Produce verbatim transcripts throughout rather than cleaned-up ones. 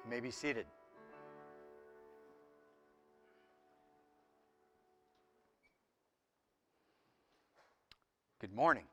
You may be seated. Good morning.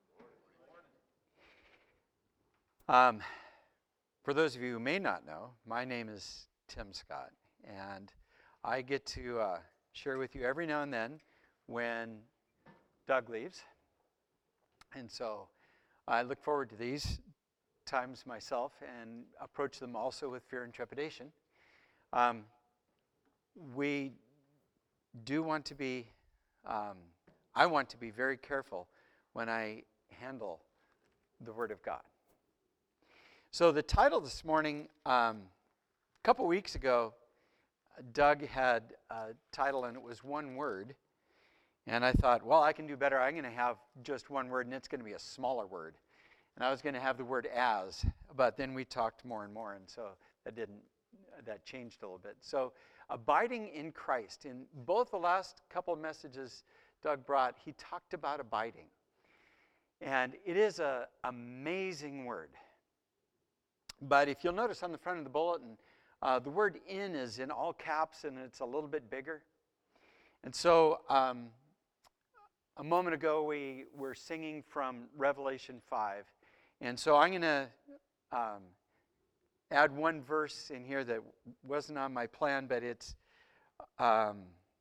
Um, for those of you who may not know, my name is Tim Scott, and I get to uh, share with you every now and then when Doug leaves. And so I look forward to these times myself and approach them also with fear and trepidation. Um, we do want to be, um, I want to be very careful when I handle the Word of God. So the title this morning, um, a couple weeks ago, Doug had a title and it was one word. And I thought, well, I can do better. I'm going to have just one word and it's going to be a smaller word. And I was going to have the word as, but then we talked more and more, and so that didn't, that changed a little bit. So abiding in Christ. In both the last couple of messages Doug brought, he talked about abiding. And it is an amazing word. But if you'll notice on the front of the bulletin, uh, the word in is in all caps and it's a little bit bigger. And so um, a moment ago we were singing from Revelation five. And so I'm going to um, add one verse in here that wasn't on my plan, but it's um,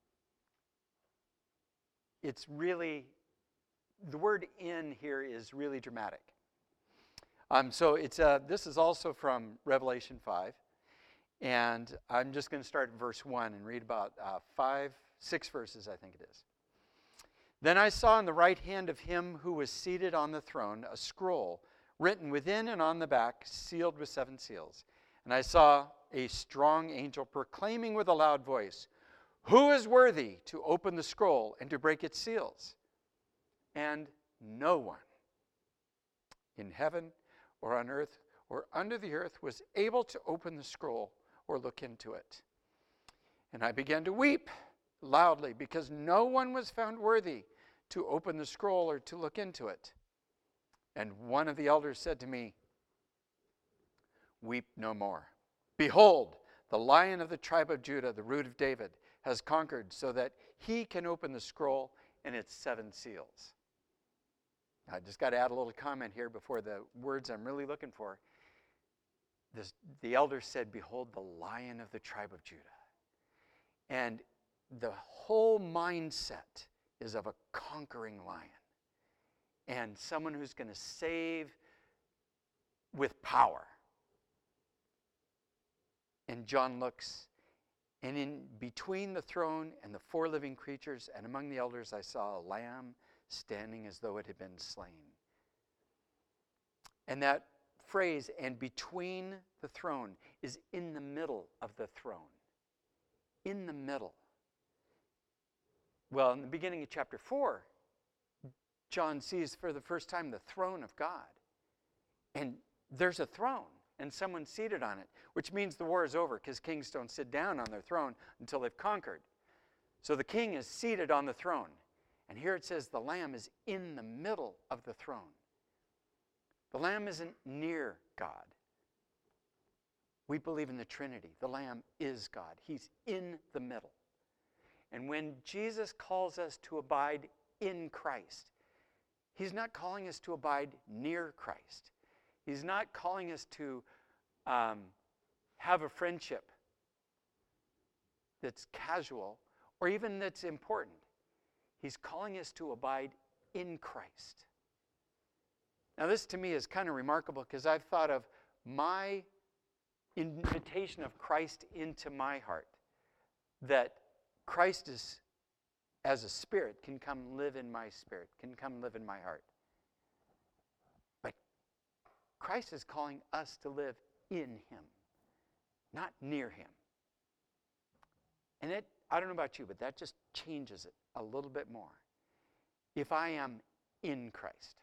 it's really, the word in here is really dramatic. Um, so it's uh, this is also from Revelation five, and I'm just going to start at verse one and read about uh, five, six verses, I think it is. Then I saw in the right hand of him who was seated on the throne a scroll written within and on the back, sealed with seven seals. And I saw a strong angel proclaiming with a loud voice, "Who is worthy to open the scroll and to break its seals?" And no one in heaven or on earth or under the earth was able to open the scroll or look into it. And I began to weep loudly because no one was found worthy to open the scroll or to look into it. And one of the elders said to me, "Weep no more. Behold, the Lion of the tribe of Judah, the Root of David, has conquered so that he can open the scroll and its seven seals." I just got to add a little comment here before the words I'm really looking for. This, the elder said, "Behold, the Lion of the tribe of Judah." And the whole mindset is of a conquering lion and someone who's going to save with power. And John looks, and in between the throne and the four living creatures and among the elders I saw a lamb standing as though it had been slain. And that phrase, "and between the throne," is in the middle of the throne. In the middle. Well, in the beginning of chapter four, John sees for the first time the throne of God. And there's a throne, and someone's seated on it, which means the war is over, because kings don't sit down on their throne until they've conquered. So the king is seated on the throne. And here it says the Lamb is in the middle of the throne. The Lamb isn't near God. We believe in the Trinity. The Lamb is God. He's in the middle. And when Jesus calls us to abide in Christ, he's not calling us to abide near Christ. He's not calling us to um, have a friendship that's casual or even that's important. He's calling us to abide in Christ. Now, this to me is kind of remarkable because I've thought of my invitation of Christ into my heart, that Christ is, as a spirit, can come live in my spirit, can come live in my heart. But Christ is calling us to live in him, not near him. And it, I don't know about you, but that just changes it a little bit more. If I am in Christ.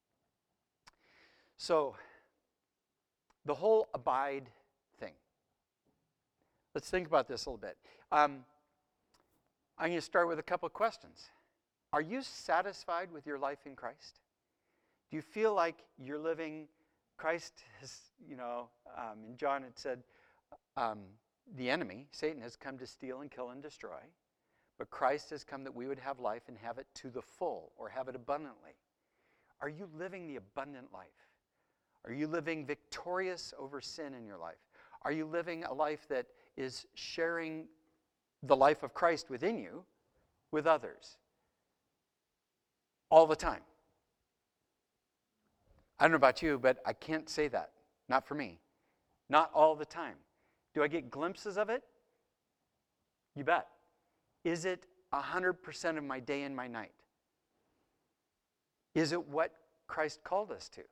So, the whole abide thing. Let's think about this a little bit. Um, I'm going to start with a couple of questions. Are you satisfied with your life in Christ? Do you feel like you're living, Christ has, you know, um, and John had said, um, the enemy, Satan, has come to steal and kill and destroy, but Christ has come that we would have life and have it to the full, or have it abundantly. Are you living the abundant life? Are you living victorious over sin in your life? Are you living a life that is sharing the life of Christ within you with others all the time? I don't know about you, but I can't say that. Not for me. Not all the time. Do I get glimpses of it? You bet. Is it one hundred percent of my day and my night? Is it what Christ called us to?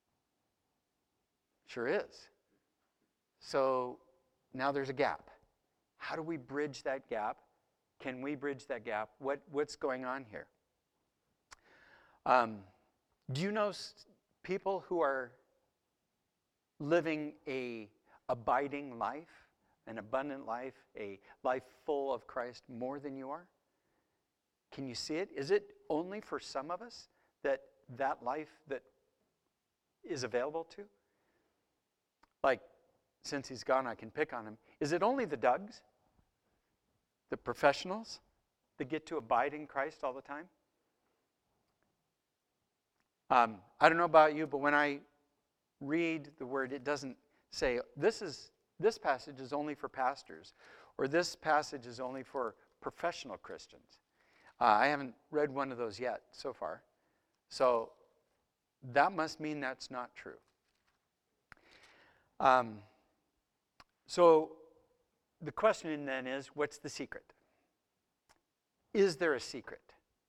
Sure is. So now there's a gap. How do we bridge that gap? Can we bridge that gap? What, what's going on here? Um, do you know s- people who are living a abiding life, an abundant life, a life full of Christ more than you are? Can you see it? Is it only for some of us that that life that is available to? Like, since he's gone, I can pick on him. Is it only the Dougs, the professionals, that get to abide in Christ all the time? Um, I don't know about you, but when I read the word, it doesn't say, this is this passage is only for pastors, or this passage is only for professional Christians. Uh, I haven't read one of those yet so far. So that must mean that's not true. Um, so the question then is, what's the secret? Is there a secret?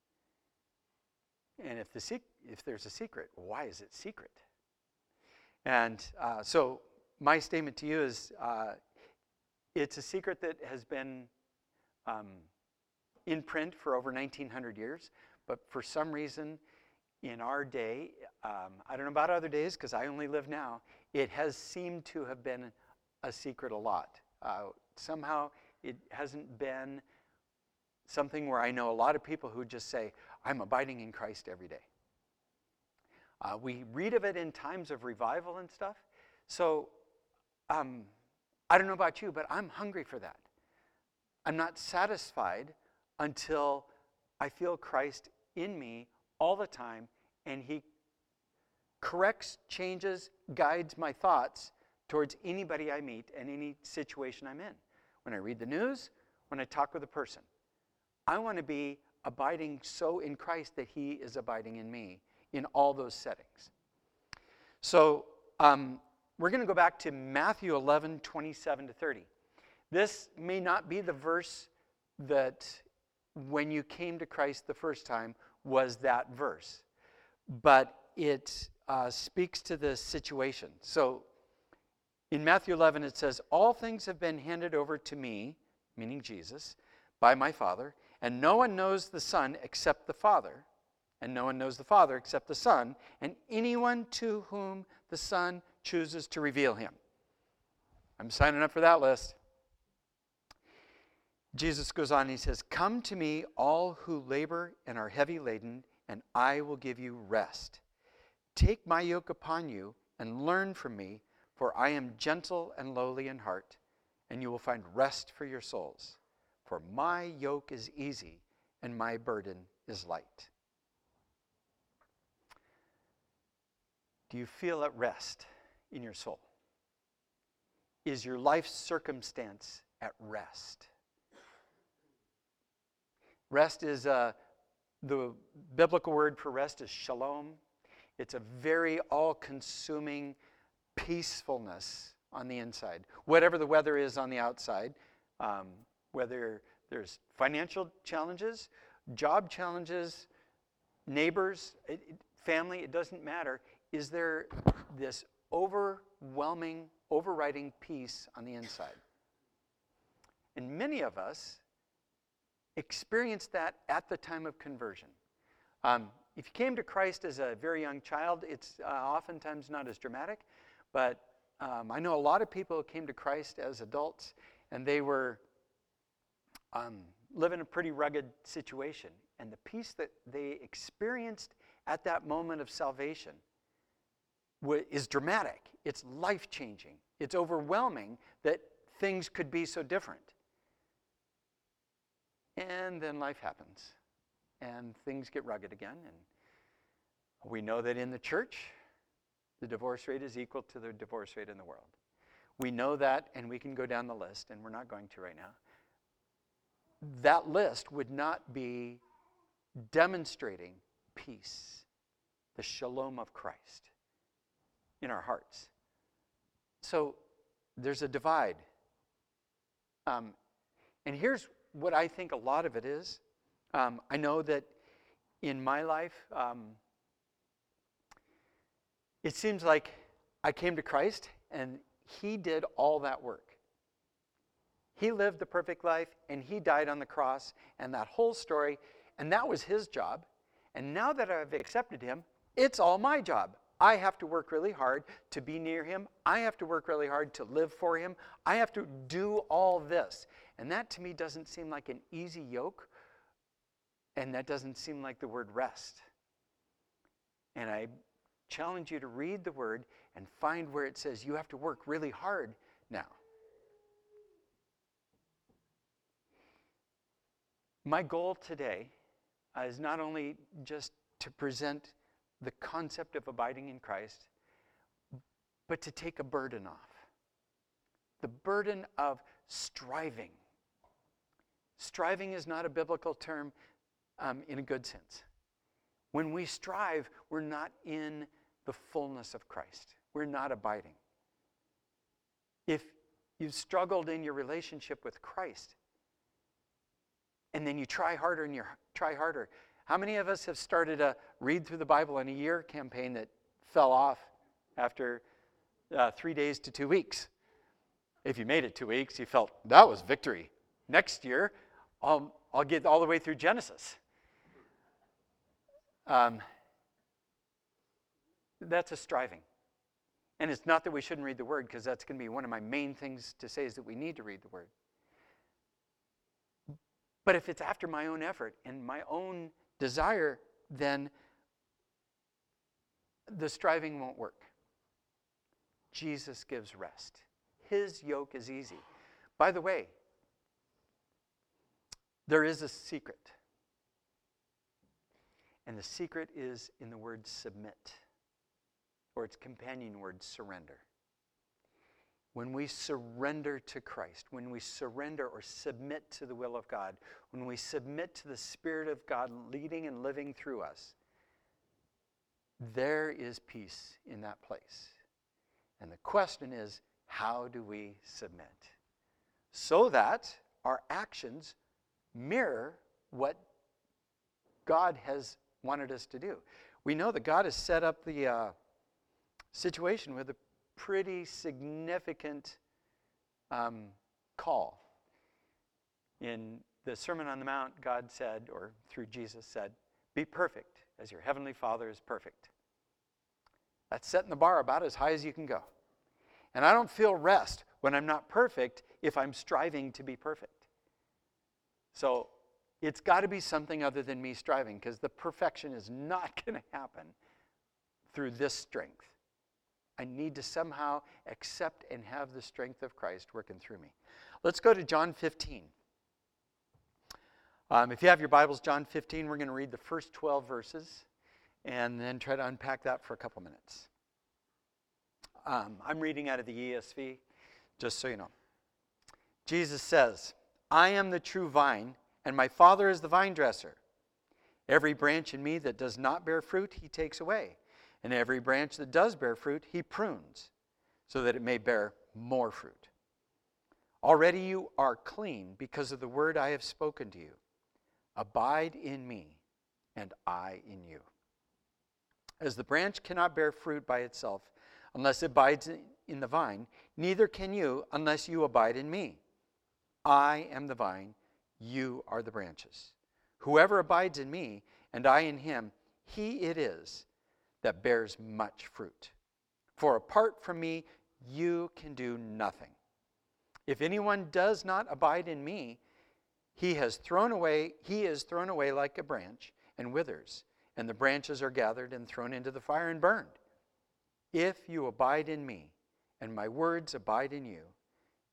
And if the sec- if there's a secret, why is it secret? And uh, so my statement to you is, uh, it's a secret that has been um, in print for over nineteen hundred years, but for some reason in our day, um, I don't know about other days because I only live now, it has seemed to have been a secret a lot. Uh, somehow it hasn't been something where I know a lot of people who just say, I'm abiding in Christ every day. Uh, we read of it in times of revival and stuff. So um, I don't know about you, but I'm hungry for that. I'm not satisfied until I feel Christ in me all the time, and he corrects, changes, guides my thoughts towards anybody I meet and any situation I'm in. When I read the news, when I talk with a person, I want to be abiding so in Christ that he is abiding in me in all those settings. So um, we're going to go back to Matthew eleven, twenty-seven to thirty. This may not be the verse that when you came to Christ the first time was that verse, but it uh, speaks to the situation. So in Matthew eleven it says, all things have been handed over to me, meaning Jesus, by my Father, and no one knows the Son except the Father, and no one knows the Father except the Son, and anyone to whom the Son chooses to reveal him. I'm signing up for that list. Jesus goes on, he says, come to me, all who labor and are heavy laden, and I will give you rest. Take my yoke upon you and learn from me, for I am gentle and lowly in heart, and you will find rest for your souls. For my yoke is easy and my burden is light. Do you feel at rest in your soul? Is your life circumstance at rest? Rest is, uh, the biblical word for rest is shalom. It's a very all-consuming peacefulness on the inside. Whatever the weather is on the outside, um, whether there's financial challenges, job challenges, neighbors, it, it, family, it doesn't matter. Is there this overwhelming, overriding peace on the inside? And many of us experience that at the time of conversion. Um, if you came to Christ as a very young child, it's uh, oftentimes not as dramatic, but um, I know a lot of people who came to Christ as adults, and they were um, living a pretty rugged situation. And the peace that they experienced at that moment of salvation w- is dramatic. It's life-changing. It's overwhelming that things could be so different. And then life happens, and things get rugged again. And we know that in the church, the divorce rate is equal to the divorce rate in the world. We know that, and we can go down the list, and we're not going to right now. That list would not be demonstrating peace, the shalom of Christ in our hearts. So there's a divide. Um, and here's what I think a lot of it is. Um, I know that in my life, um, it seems like I came to Christ and he did all that work. He lived the perfect life and he died on the cross and that whole story, and that was his job. And now that I've accepted him, it's all my job. I have to work really hard to be near him. I have to work really hard to live for him. I have to do all this. And that to me doesn't seem like an easy yoke. And that doesn't seem like the word rest. And I challenge you to read the word and find where it says you have to work really hard now. My goal today uh, is not only just to present the concept of abiding in Christ, but to take a burden off. The burden of striving. Striving is not a biblical term um, in a good sense. When we strive, we're not in the fullness of Christ. We're not abiding. If you've struggled in your relationship with Christ, and then you try harder and you try harder, how many of us have started a read through the Bible in a year campaign that fell off after uh, three days to two weeks? If you made it two weeks, you felt, that was victory. Next year, I'll, I'll get all the way through Genesis. Um, that's a striving. And it's not that we shouldn't read the Word, because that's going to be one of my main things to say is that we need to read the Word. But if it's after my own effort and my own desire, then the striving won't work. Jesus gives rest. His yoke is easy. By the way, there is a secret. And the secret is in the word submit, or its companion word, surrender. When we surrender to Christ, when we surrender or submit to the will of God, when we submit to the Spirit of God leading and living through us, there is peace in that place. And the question is, how do we submit? So that our actions mirror what God has wanted us to do. We know that God has set up the uh, situation with a pretty significant um, call. In the Sermon on the Mount, God said, or through Jesus said, be perfect as your heavenly Father is perfect. That's setting the bar about as high as you can go. And I don't feel rest when I'm not perfect if I'm striving to be perfect. So it's got to be something other than me striving, because the perfection is not going to happen through this strength. I need to somehow accept and have the strength of Christ working through me. Let's go to John fifteen. Um, if you have your Bibles, John fifteen, we're going to read the first twelve verses and then try to unpack that for a couple minutes. Um, I'm reading out of the E S V, just so you know. Jesus says, I am the true vine, and my Father is the vine dresser. Every branch in me that does not bear fruit, he takes away. And every branch that does bear fruit, he prunes, so that it may bear more fruit. Already you are clean because of the word I have spoken to you. Abide in me, and I in you. As the branch cannot bear fruit by itself unless it abides in the vine, neither can you unless you abide in me. I am the vine, you are the branches. Whoever abides in me, and I in him, he it is that bears much fruit. For apart from me, you can do nothing. If anyone does not abide in me, he has thrown away, he is thrown away like a branch and withers, and the branches are gathered and thrown into the fire and burned. If you abide in me, and my words abide in you,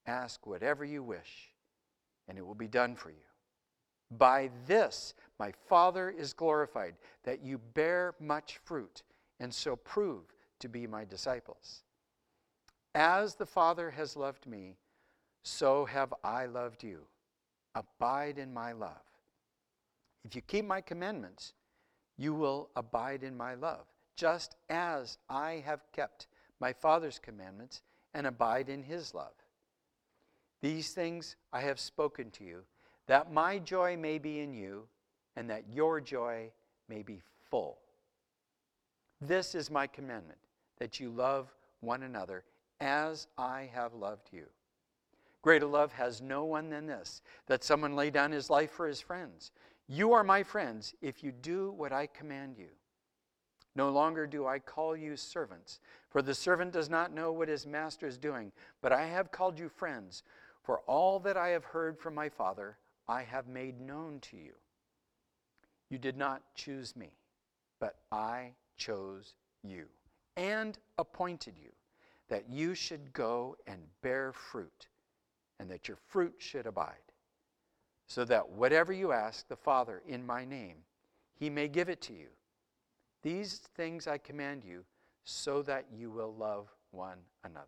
ask whatever you wish, and it will be done for you. By this my Father is glorified, that you bear much fruit, and so prove to be my disciples. As the Father has loved me, so have I loved you. Abide in my love. If you keep my commandments, you will abide in my love, just as I have kept my Father's commandments and abide in his love. These things I have spoken to you, that my joy may be in you, and that your joy may be full. This is my commandment, that you love one another as I have loved you. Greater love has no one than this, that someone lay down his life for his friends. You are my friends if you do what I command you. No longer do I call you servants, for the servant does not know what his master is doing, but I have called you friends, for all that I have heard from my Father I have made known to you. You did not choose me, but I chose you and appointed you, that you should go and bear fruit, and that your fruit should abide, so that whatever you ask the Father in my name, he may give it to you. These things I command you, so that you will love one another.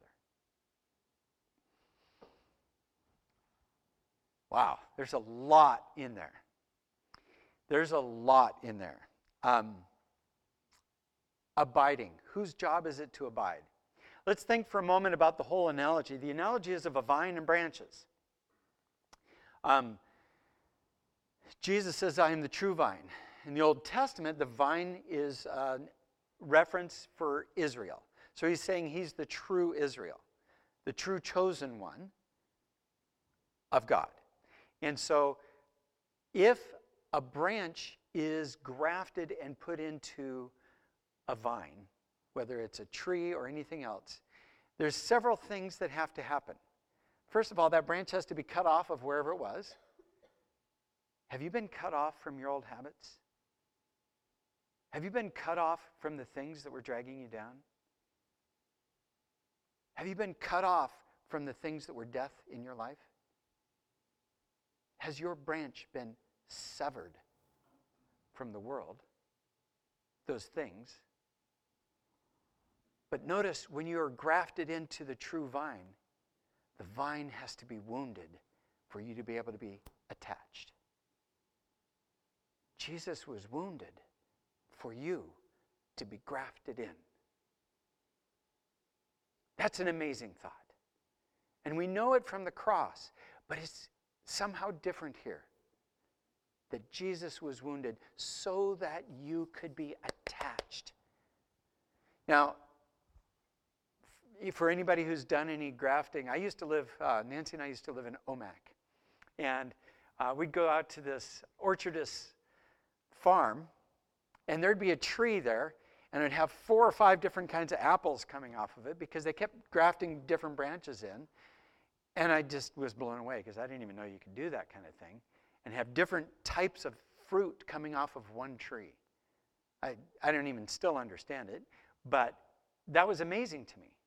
Wow, there's a lot in there. There's a lot in there. Um, abiding. Whose job is it to abide? Let's think for a moment about the whole analogy. The analogy is of a vine and branches. Um, Jesus says, I am the true vine. In the Old Testament, the vine is a reference for Israel. So he's saying he's the true Israel, the true chosen one of God. And so if a branch is grafted and put into a vine, whether it's a tree or anything else, there's several things that have to happen. First of all, that branch has to be cut off of wherever it was. Have you been cut off from your old habits? Have you been cut off from the things that were dragging you down? Have you been cut off from the things that were death in your life? Has your branch been severed from the world, those things? But notice, when you are grafted into the true vine, the vine has to be wounded for you to be able to be attached. Jesus was wounded for you to be grafted in. That's an amazing thought. And we know it from the cross, but it's somehow different here. That Jesus was wounded so that you could be attached. Now, for anybody who's done any grafting, I used to live, uh, Nancy and I used to live in Omak. And uh, we'd go out to this orchardist farm, and there'd be a tree there, and it'd have four or five different kinds of apples coming off of it because they kept grafting different branches in. And I just was blown away because I didn't even know you could do that kind of thing and have different types of fruit coming off of one tree. I, I don't even still understand it, but that was amazing to me.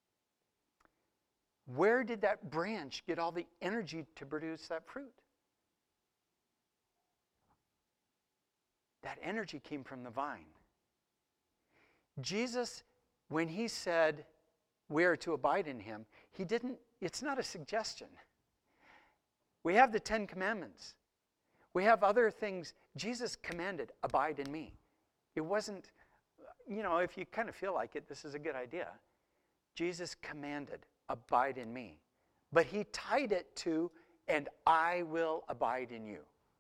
Where did that branch get all the energy to produce that fruit? That energy came from the vine. Jesus, when he said we are to abide in him, he didn't, it's not a suggestion. We have the Ten Commandments. We have other things. Jesus commanded, abide in me. It wasn't, you know, if you kind of feel like it, this is a good idea. Jesus commanded, abide in me. But he tied it to, and I will abide in you.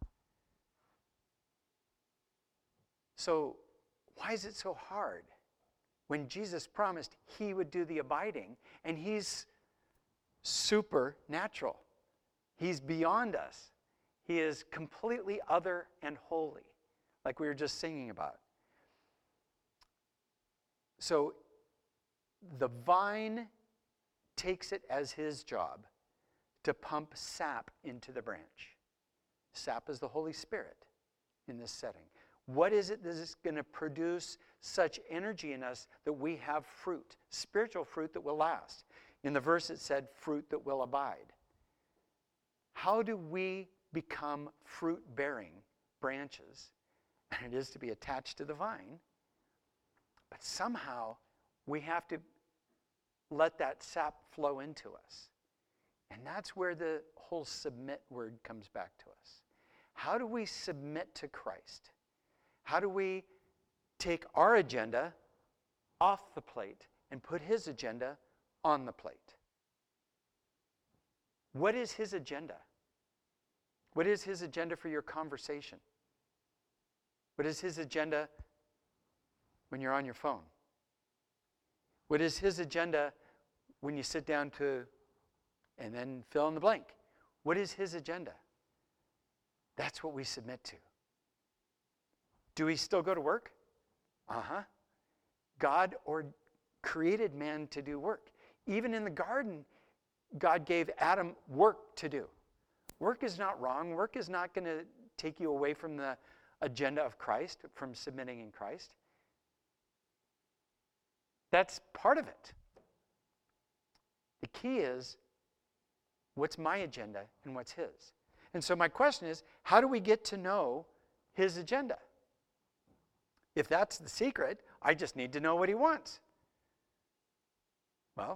So why is it so hard when Jesus promised he would do the abiding, and he's supernatural? He's beyond us. He is completely other and holy, like we were just singing about. So the vine takes it as his job to pump sap into the branch. Sap is the Holy Spirit in this setting. What is it that is going to produce such energy in us that we have fruit, spiritual fruit that will last? In the verse it said, fruit that will abide. How do we become fruit-bearing branches? And it is to be attached to the vine. But somehow we have to let that sap flow into us. And that's where the whole submit word comes back to us. How do we submit to Christ? How do we take our agenda off the plate and put his agenda on the plate? What is his agenda? What is his agenda for your conversation? What is his agenda when you're on your phone? What is his agenda when you sit down to, and then fill in the blank? What is his agenda? That's what we submit to. Do we still go to work? Uh-huh. God or created man to do work. Even in the garden, God gave Adam work to do. Work is not wrong. Work is not going to take you away from the agenda of Christ, from submitting in Christ. That's part of it. The key is, what's my agenda and what's his? And so my question is, how do we get to know his agenda? If that's the secret, I just need to know what he wants. Well,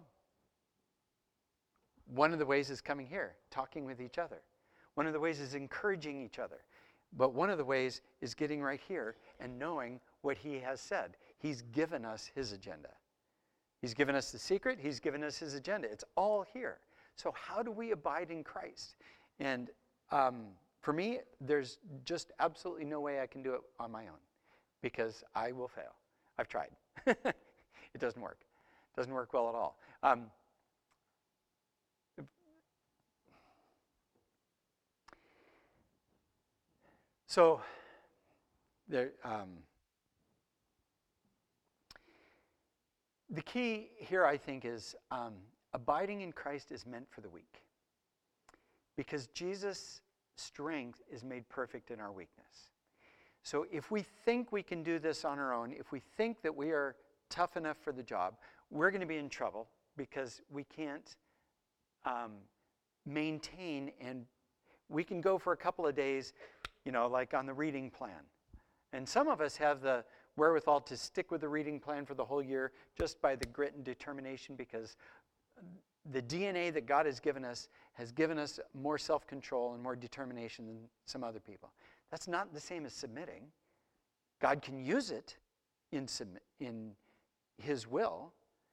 one of the ways is coming here, talking with each other. One of the ways is encouraging each other. But one of the ways is getting right here and knowing what he has said. He's given us his agenda. He's given us the secret. He's given us his agenda. It's all here. So how do we abide in Christ? And um, for me, there's just absolutely no way I can do it on my own, because I will fail. I've tried. It doesn't work. It doesn't work well at all. Um, so there. Um, the key here, I think, is um, abiding in Christ is meant for the weak, because Jesus' strength is made perfect in our weakness. So if we think we can do this on our own, if we think that we are tough enough for the job, we're going to be in trouble, because we can't um, maintain, and we can go for a couple of days, you know, like on the reading plan. And some of us have the wherewithal to stick with the reading plan for the whole year just by the grit and determination, because the D N A that God has given us has given us more self-control and more determination than some other people. That's not the same as submitting. God can use it in, submit, in his will,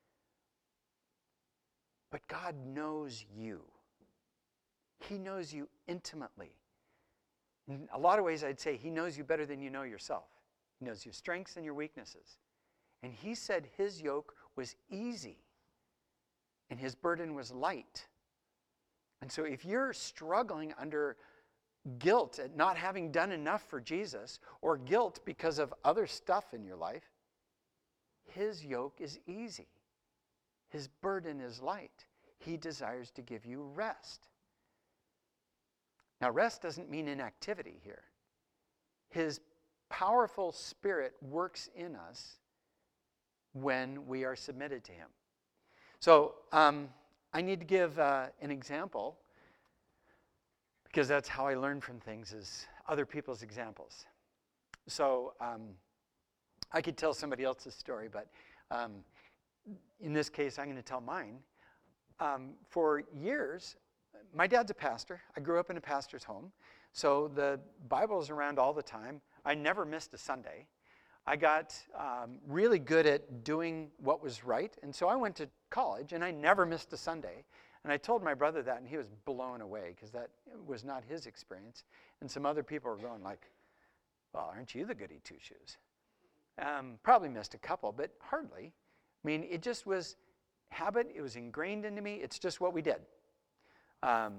but God knows you. He knows you intimately. In a lot of ways, I'd say he knows you better than you know yourself. He knows your strengths and your weaknesses. And he said his yoke was easy and his burden was light. And so if you're struggling under guilt at not having done enough for Jesus, or guilt because of other stuff in your life, his yoke is easy. His burden is light. He desires to give you rest. Now, rest doesn't mean inactivity here. His powerful Spirit works in us when we are submitted to him. So um, I need to give uh, an example, because that's how I learn from things, is other people's examples. So um, I could tell somebody else's story, but um, in this case, I'm going to tell mine. Um, for years, my dad's a pastor. I grew up in a pastor's home, so the Bible's around all the time. I never missed a Sunday. I got um, really good at doing what was right, and so I went to college, and I never missed a Sunday. And I told my brother that, and he was blown away, because that was not his experience. And some other people were going like, well, aren't you the goody two-shoes? Um, probably missed a couple, but hardly. I mean, it just was habit. It was ingrained into me. It's just what we did. Um,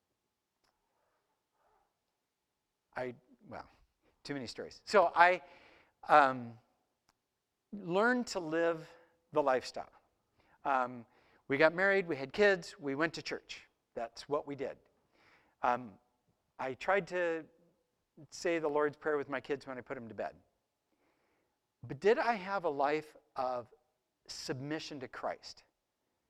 I, well, too many stories. So I um, learned to live the lifestyle. Um, we got married, we had kids, we went to church. That's what we did. Um, I tried to say the Lord's Prayer with my kids when I put them to bed. But did I have a life of submission to Christ?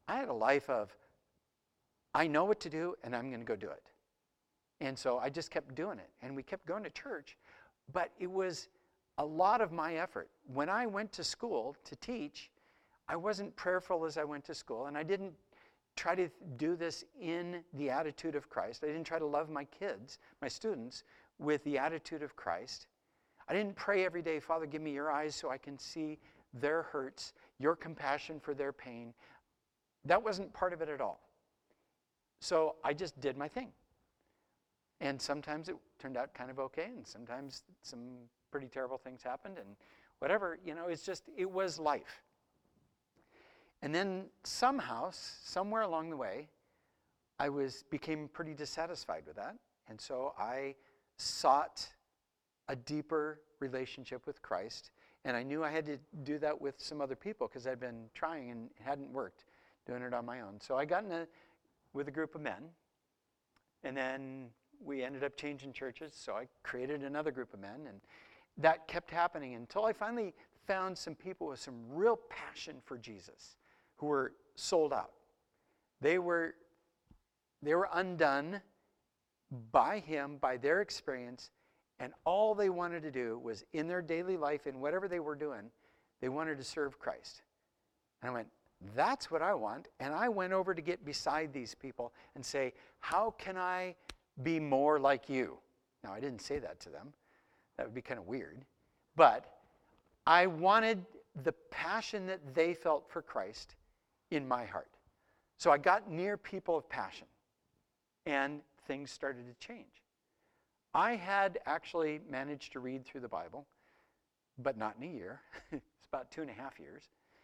I had a life of, I know what to do, and I'm going to go do it. And so I just kept doing it. And we kept going to church. But it was a lot of my effort. When I went to school to teach, I wasn't prayerful as I went to school. And I didn't try to do this in the attitude of Christ. I didn't try to love my kids, my students, with the attitude of Christ. I didn't pray every day, Father, give me your eyes so I can see their hurts, your compassion for their pain. That wasn't part of it at all. So I just did my thing. And sometimes it turned out kind of okay, and sometimes some pretty terrible things happened, and whatever, you know, it's just, it was life. And then somehow, somewhere along the way, I was became pretty dissatisfied with that. And so I sought a deeper relationship with Christ. And I knew I had to do that with some other people because I'd been trying and it hadn't worked, doing it on my own. So I got in a, with a group of men. And then we ended up changing churches. So I created another group of men. And that kept happening until I finally found some people with some real passion for Jesus who were sold out. They were, they were undone by him, by their experience, and all they wanted to do was in their daily life, in whatever they were doing, they wanted to serve Christ. And I went, that's what I want. And I went over to get beside these people and say, how can I be more like you? Now, I didn't say that to them. That would be kind of weird. But I wanted the passion that they felt for Christ in my heart. So I got near people of passion, and things started to change. I had actually managed to read through the Bible, but not in a year. It's about two and a half years.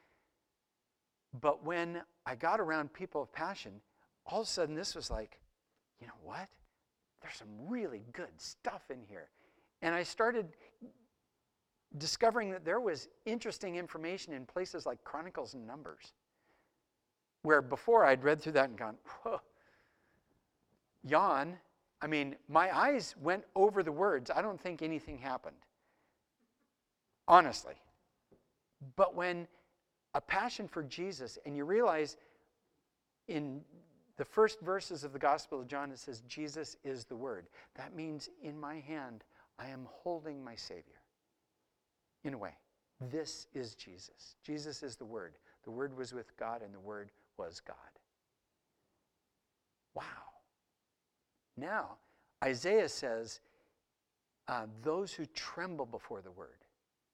But when I got around people of passion, all of a sudden this was like, you know what? There's some really good stuff in here. And I started discovering that there was interesting information in places like Chronicles and Numbers, where before I'd read through that and gone, whoa, yawn. I mean, my eyes went over the words. I don't think anything happened, honestly. But when a passion for Jesus, and you realize in the first verses of the Gospel of John, it says, Jesus is the Word. That means in my hand, I am holding my Savior. In a way, this is Jesus. Jesus is the Word. The Word was with God, and the Word was God. Wow. Now, Isaiah says, uh, those who tremble before the Word.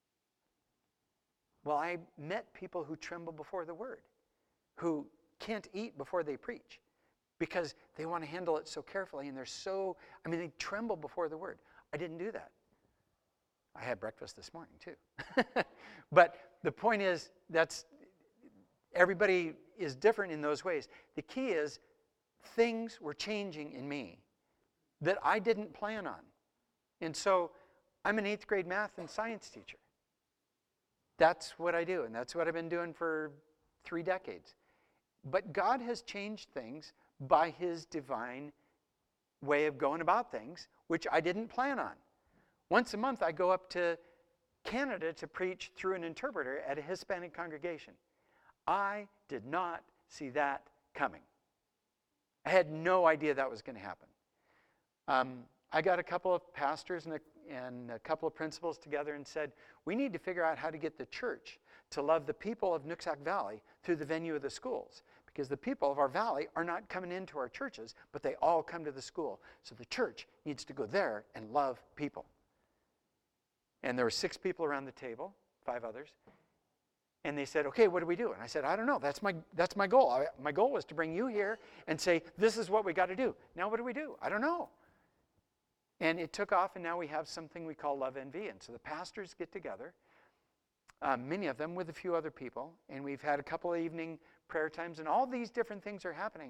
Well, I met people who tremble before the Word, who can't eat before they preach because they want to handle it so carefully, and they're so, I mean, they tremble before the Word. I didn't do that. I had breakfast this morning, too. But the point is, that's, everybody is different in those ways. The key is, things were changing in me that I didn't plan on. And so I'm an eighth grade math and science teacher. That's what I do, and that's what I've been doing for three decades. But God has changed things by his divine way of going about things, which I didn't plan on. Once a month, I go up to Canada to preach through an interpreter at a Hispanic congregation. I did not see that coming. I had no idea that was going to happen. Um, I got a couple of pastors and a, and a couple of principals together and said, we need to figure out how to get the church to love the people of Nooksack Valley through the venue of the schools. Because the people of our valley are not coming into our churches, but they all come to the school. So the church needs to go there and love people. And there were six people around the table, five others. And they said, okay, what do we do? And I said, I don't know. That's my, that's my goal. I, my goal was to bring you here and say, this is what we got to do. Now what do we do? I don't know. And it took off, and now we have something we call Love Envy. And so the pastors get together, um, many of them with a few other people, and we've had a couple of evening prayer times, and all these different things are happening.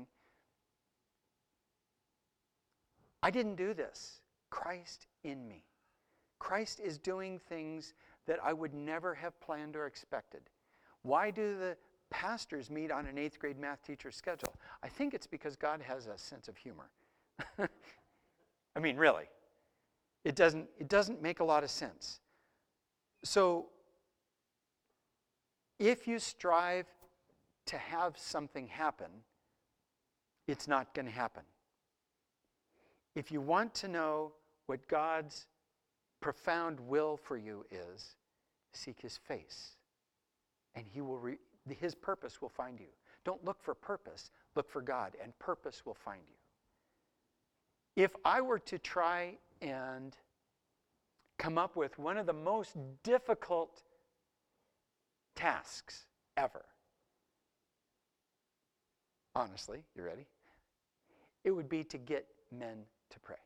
I didn't do this. Christ in me. Christ is doing things that I would never have planned or expected. Why do the pastors meet on an eighth grade math teacher schedule? I think it's because God has a sense of humor. I mean, really. It doesn't, it doesn't make a lot of sense. So, if you strive to have something happen, it's not going to happen. If you want to know what God's profound will for you is, seek his face. And he will re- his purpose will find you. Don't look for purpose, look for God, and purpose will find you. If I were to try and come up with one of the most difficult tasks ever, honestly, you ready? It would be to get men to pray.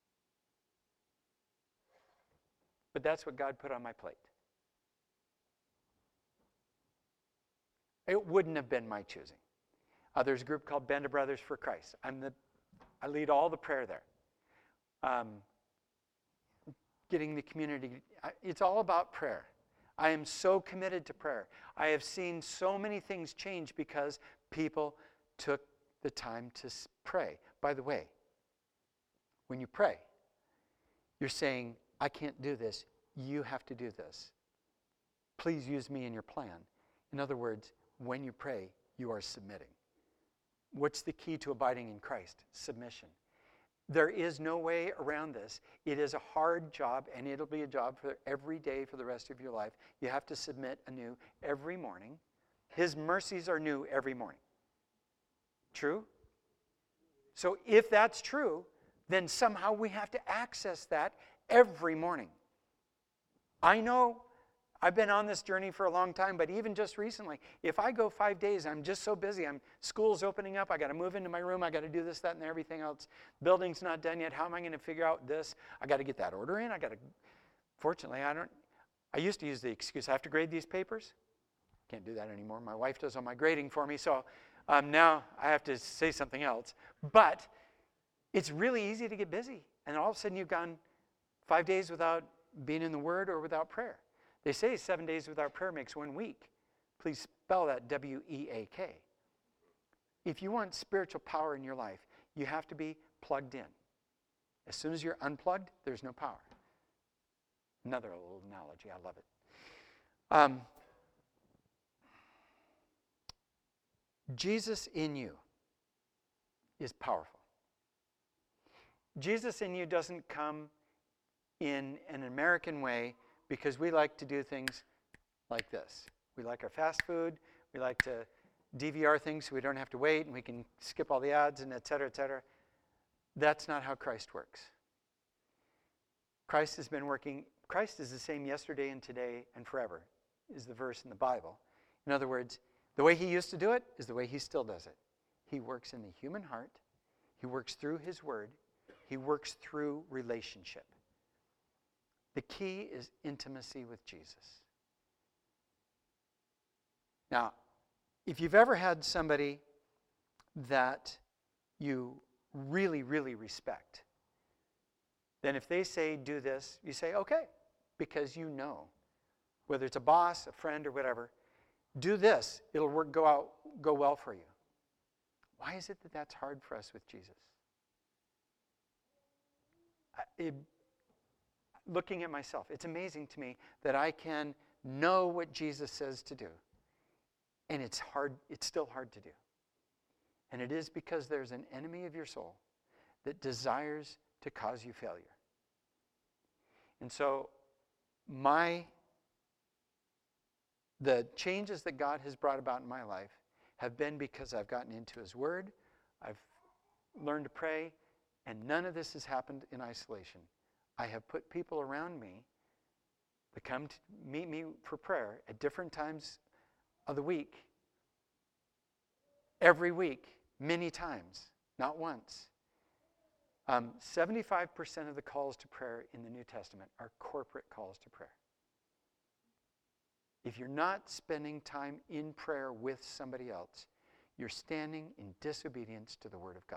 But that's what God put on my plate. It wouldn't have been my choosing. Uh, there's a group called Band of Brothers for Christ. I'm the, I lead all the prayer there. Um, getting the community, it's all about prayer. I am so committed to prayer. I have seen so many things change because people took the time to pray. By the way, when you pray, you're saying, I can't do this. You have to do this. Please use me in your plan. In other words, when you pray, you are submitting. What's the key to abiding in Christ? Submission. There is no way around this. It is a hard job, and it'll be a job for every day for the rest of your life. You have to submit anew every morning. His mercies are new every morning. True? So if that's true, then somehow we have to access that every morning. I know I've been on this journey for a long time, but even just recently, if I go five days, I'm just so busy. I'm school's opening up. I got to move into my room. I got to do this, that, and everything else. Building's not done yet. How am I going to figure out this? I got to get that order in. I got to. Fortunately, I don't. I used to use the excuse, I have to grade these papers. Can't do that anymore. My wife does all my grading for me, so um, now I have to say something else. But it's really easy to get busy, and all of a sudden you've gone five days without being in the Word or without prayer. They say seven days without prayer makes one week. Please spell that W E A K. If you want spiritual power in your life, you have to be plugged in. As soon as you're unplugged, there's no power. Another little analogy. I love it. Um, Jesus in you is powerful. Jesus in you doesn't come in an American way because we like to do things like this. We like our fast food. We like to D V R things so we don't have to wait and we can skip all the ads and et cetera, et cetera. That's not how Christ works. Christ has been working. Christ is the same yesterday and today and forever, is the verse in the Bible. In other words, the way he used to do it is the way he still does it. He works in the human heart. He works through his word. He works through relationship. The key is intimacy with Jesus. Now, if you've ever had somebody that you really, really respect, then if they say, do this, you say, okay, because you know, whether it's a boss, a friend, or whatever, do this, it'll work, go out, go well for you. Why is it that that's hard for us with Jesus? It, looking at myself, it's amazing to me that I can know what Jesus says to do, and it's hard, it's still hard to do. And it is because there's an enemy of your soul that desires to cause you failure. And so my the changes that God has brought about in my life have been because I've gotten into his word, I've learned to pray, and none of this has happened in isolation. I have put people around me that come to meet me for prayer at different times of the week, every week, many times, not once. Um, seventy-five percent of the calls to prayer in the New Testament are corporate calls to prayer. If you're not spending time in prayer with somebody else, you're standing in disobedience to the Word of God.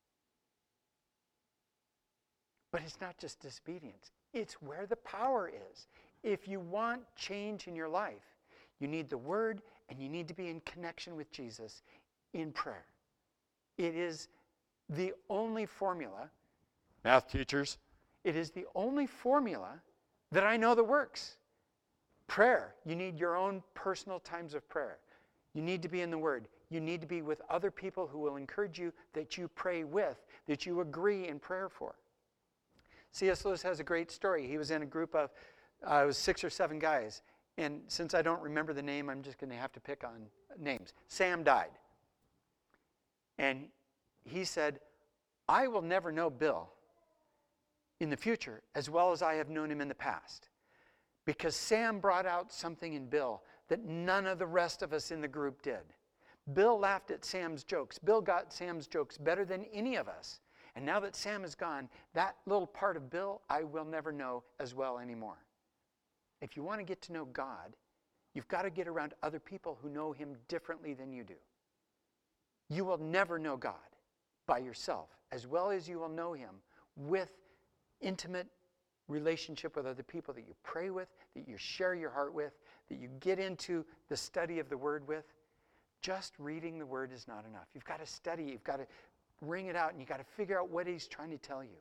But it's not just disobedience. It's where the power is. If you want change in your life, you need the Word and you need to be in connection with Jesus in prayer. It is the only formula, math teachers, it is the only formula that I know that works. Prayer, you need your own personal times of prayer. You need to be in the Word. You need to be with other people who will encourage you, that you pray with, that you agree in prayer for. C S Lewis has a great story. He was in a group of uh, it was six or seven guys. And since I don't remember the name, I'm just going to have to pick on names. Sam died. And he said, I will never know Bill in the future as well as I have known him in the past. Because Sam brought out something in Bill that none of the rest of us in the group did. Bill laughed at Sam's jokes. Bill got Sam's jokes better than any of us. And now that Sam is gone, that little part of Bill I will never know as well anymore. If you want to get to know God, you've got to get around other people who know him differently than you do. You will never know God by yourself as well as you will know him with intimate relationship with other people that you pray with, that you share your heart with, that you get into the study of the Word with. Just reading the Word is not enough. You've got to study, you've got to wring it out, and you've got to figure out what he's trying to tell you.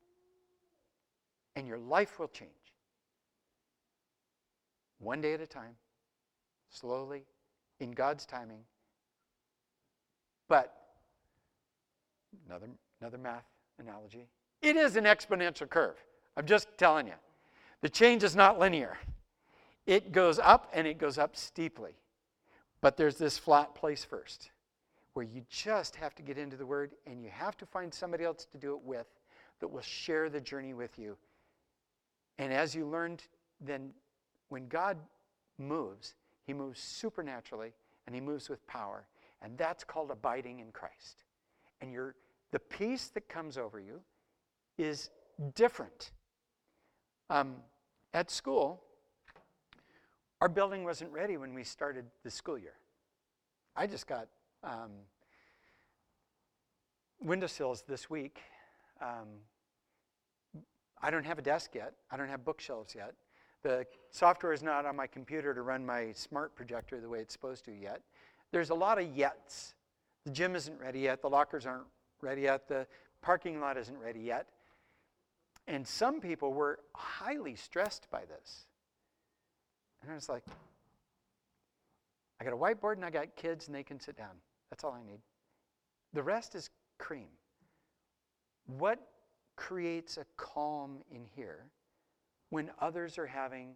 And your life will change. One day at a time, slowly, in God's timing. But, another, another math analogy, it is an exponential curve. I'm just telling you. The change is not linear. It goes up and it goes up steeply. But there's this flat place first where you just have to get into the Word and you have to find somebody else to do it with that will share the journey with you. And as you learned, then when God moves, he moves supernaturally and he moves with power. And that's called abiding in Christ. And you're, the peace that comes over you is different. Um, at school, our building wasn't ready when we started the school year. I just got um, windowsills this week. Um, I don't have a desk yet. I don't have bookshelves yet. The software is not on my computer to run my smart projector the way it's supposed to yet. There's a lot of yets. The gym isn't ready yet. The lockers aren't ready yet. The parking lot isn't ready yet. And some people were highly stressed by this. And I was like, I got a whiteboard and I got kids and they can sit down. That's all I need. The rest is cream. What creates a calm in here when others are having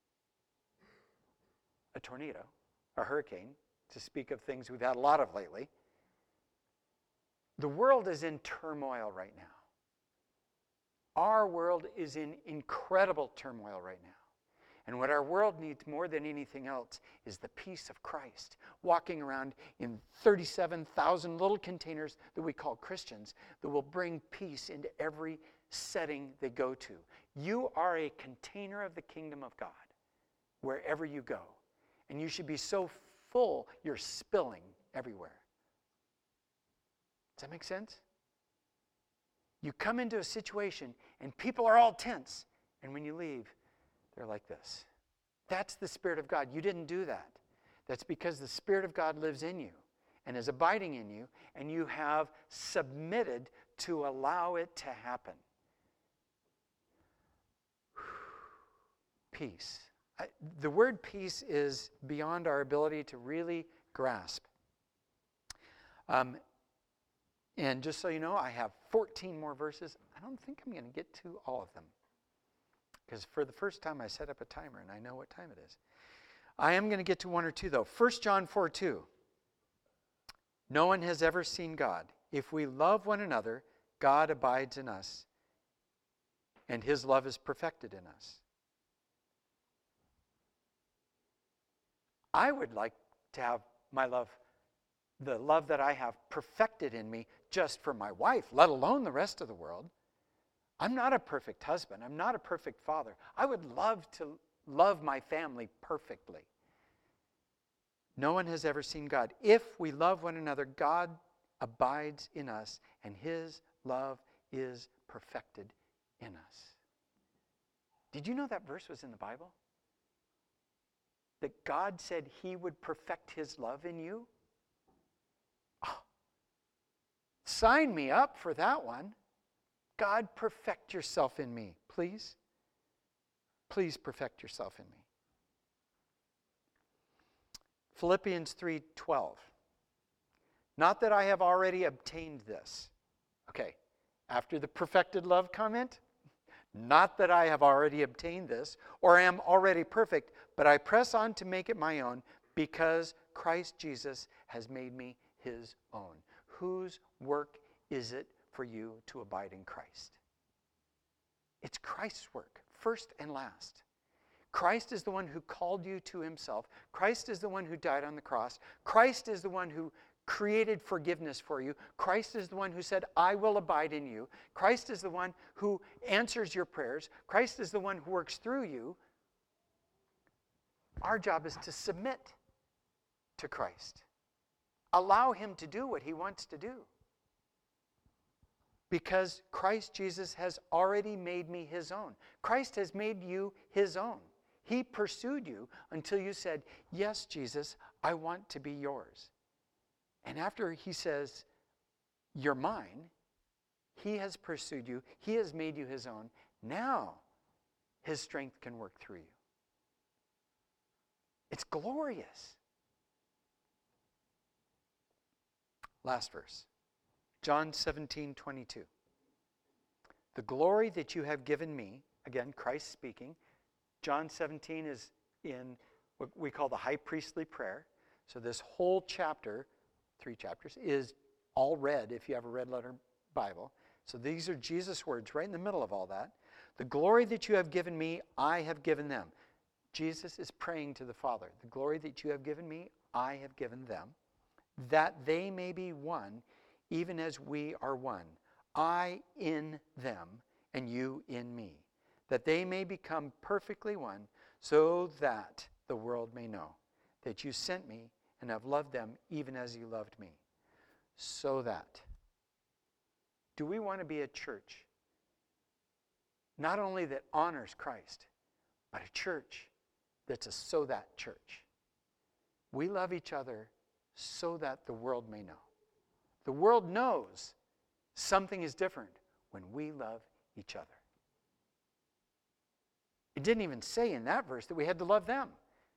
a tornado, a hurricane, to speak of things we've had a lot of lately? The world is in turmoil right now. Our world is in incredible turmoil right now. And what our world needs more than anything else is the peace of Christ, walking around in thirty-seven thousand little containers that we call Christians that will bring peace into every setting they go to. You are a container of the kingdom of God wherever you go. And you should be so full you're spilling everywhere. Does that make sense? You come into a situation and people are all tense. And when you leave, they're like this. That's the Spirit of God. You didn't do that. That's because the Spirit of God lives in you and is abiding in you, and you have submitted to allow it to happen. Peace. I, the word peace is beyond our ability to really grasp. Um, and just so you know, I have fourteen more verses. I don't think I'm going to get to all of them. Because for the first time I set up a timer and I know what time it is. I am going to get to one or two though. First John four two. No one has ever seen God. If we love one another, God abides in us, and his love is perfected in us. I would like to have my love, the love that I have perfected in me just for my wife, let alone the rest of the world. I'm not a perfect husband. I'm not a perfect father. I would love to love my family perfectly. No one has ever seen God. If we love one another, God abides in us, and his love is perfected in us. Did you know that verse was in the Bible? That God said he would perfect his love in you? Oh, sign me up for that one. God, perfect yourself in me, please. Please perfect yourself in me. Philippians three twelve. Not that I have already obtained this. Okay, after the perfected love comment, not that I have already obtained this or am already perfect, but I press on to make it my own because Christ Jesus has made me his own. Whose work is it for you to abide in Christ? It's Christ's work, first and last. Christ is the one who called you to himself. Christ is the one who died on the cross. Christ is the one who created forgiveness for you. Christ is the one who said, I will abide in you. Christ is the one who answers your prayers. Christ is the one who works through you. Our job is to submit to Christ. Allow him to do what he wants to do. Because Christ Jesus has already made me his own. Christ has made you his own. He pursued you until you said, yes, Jesus, I want to be yours. And after he says, you're mine, he has pursued you. He has made you his own. Now, his strength can work through you. It's glorious. Last verse. John seventeen twenty-two. The glory that you have given me, again, Christ speaking. John seventeen is in what we call the high priestly prayer. So this whole chapter, three chapters, is all red if you have a red letter Bible. So these are Jesus' words right in the middle of all that. The glory that you have given me, I have given them. Jesus is praying to the Father. The glory that you have given me, I have given them, that they may be one, even as we are one. I in them, and you in me. That they may become perfectly one, so that the world may know that you sent me and have loved them even as you loved me. So that. Do we want to be a church not only that honors Christ, but a church that's a so that church? We love each other so that the world may know. The world knows something is different when we love each other. It didn't even say in that verse that we had to love them.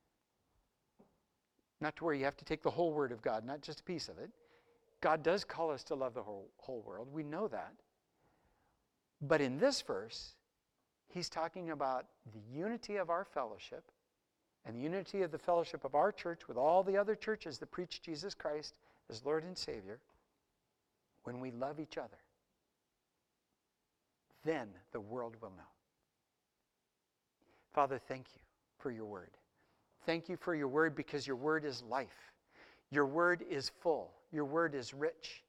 Not to where you have to take the whole word of God, not just a piece of it. God does call us to love the whole, whole world. We know that. But in this verse, he's talking about the unity of our fellowship and the unity of the fellowship of our church with all the other churches that preach Jesus Christ as Lord and Savior. When we love each other, then the world will know. Father, thank you for your word. Thank you for your word because your word is life. Your word is full. Your word is rich.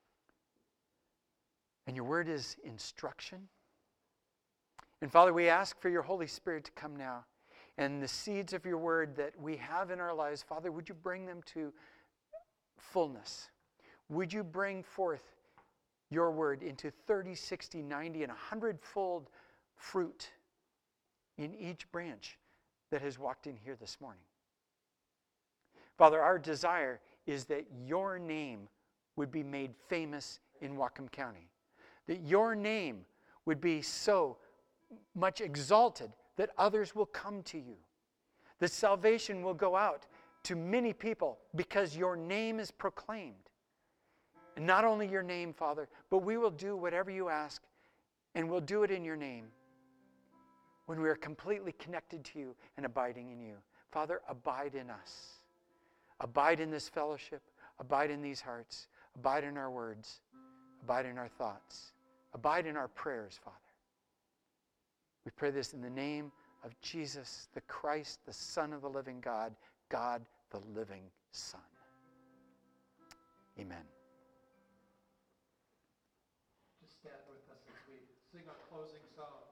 And your word is instruction. And Father, we ask for your Holy Spirit to come now. And the seeds of your word that we have in our lives, Father, would you bring them to fullness? Would you bring forth your word into thirty, sixty, ninety, and one hundred-fold fruit in each branch that has walked in here this morning? Father, our desire is that your name would be made famous in Whatcom County. That your name would be so much exalted that others will come to you. That salvation will go out to many people because your name is proclaimed. And not only your name, Father, but we will do whatever you ask, and we'll do it in your name when we are completely connected to you and abiding in you. Father, abide in us. Abide in this fellowship. Abide in these hearts. Abide in our words. Abide in our thoughts. Abide in our prayers, Father. We pray this in the name of Jesus, the Christ, the Son of the living God, God, the living Son. Amen. Just stand with us as we sing our closing song.